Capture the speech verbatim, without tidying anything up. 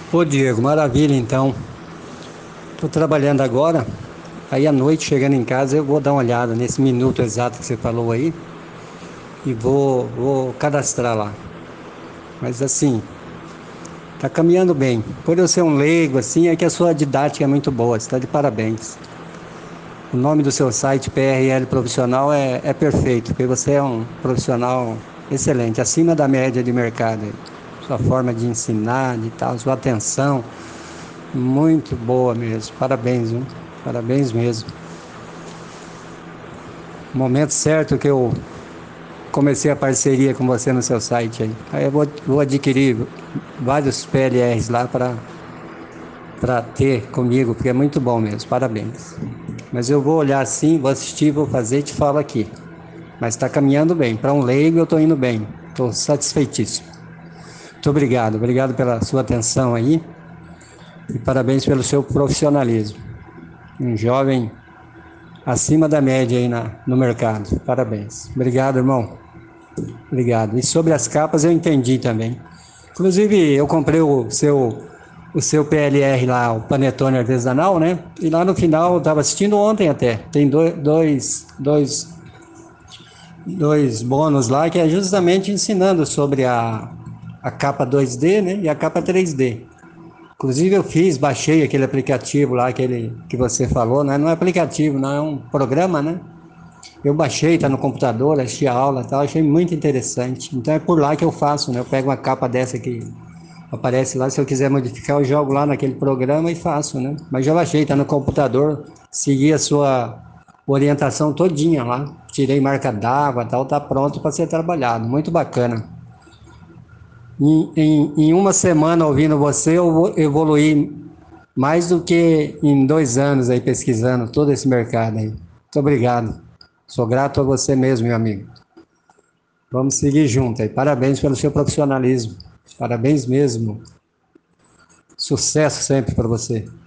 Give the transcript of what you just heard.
Ô Diego, maravilha então. Estou trabalhando agora, aí à noite chegando em casa eu vou dar uma olhada nesse minuto exato que você falou aí e vou, vou cadastrar lá. Mas assim, tá caminhando bem. Por eu ser um leigo assim, é que a sua didática é muito boa, você está de parabéns. O nome do seu site, P R L Profissional, é, é perfeito, porque você é um profissional excelente, acima da média de mercado aí. Sua forma de ensinar, de tal, sua atenção. Muito boa mesmo. Parabéns, viu? Parabéns mesmo. Momento certo que eu comecei a parceria com você no seu site aí. Aí eu vou, vou adquirir vários P L Rs lá para para ter comigo, porque é muito bom mesmo. Parabéns. Mas eu vou olhar sim, vou assistir, vou fazer e te falo aqui. Mas está caminhando bem. Para um leigo eu estou indo bem. Estou satisfeitíssimo. Muito obrigado. Obrigado pela sua atenção aí e parabéns pelo seu profissionalismo. Um jovem acima da média aí na, no mercado. Parabéns. Obrigado, irmão. Obrigado. E sobre as capas eu entendi também. Inclusive, eu comprei o seu, o seu P L R lá, o Panetone Artesanal, né? E lá no final, eu estava assistindo ontem até. Tem dois, dois, dois, dois bônus lá que é justamente ensinando sobre a, a capa dois D, né? E a capa três D. Inclusive eu fiz, baixei aquele aplicativo lá, aquele que você falou, né? Não é aplicativo, não é um programa, né? Eu baixei, tá no computador, assisti a aula e tal, achei muito interessante. Então é por lá que eu faço, né? Eu pego uma capa dessa que aparece lá, se eu quiser modificar, eu jogo lá naquele programa e faço, né? Mas já baixei, tá no computador, segui a sua orientação todinha lá, tirei marca d'água e tal, tá pronto para ser trabalhado. Muito bacana. Em, em, em uma semana ouvindo você, eu vou evoluir mais do que em dois anos aí pesquisando todo esse mercado aí. Muito obrigado. Sou grato a você mesmo, meu amigo. Vamos seguir junto aí. Parabéns pelo seu profissionalismo. Parabéns mesmo. Sucesso sempre para você.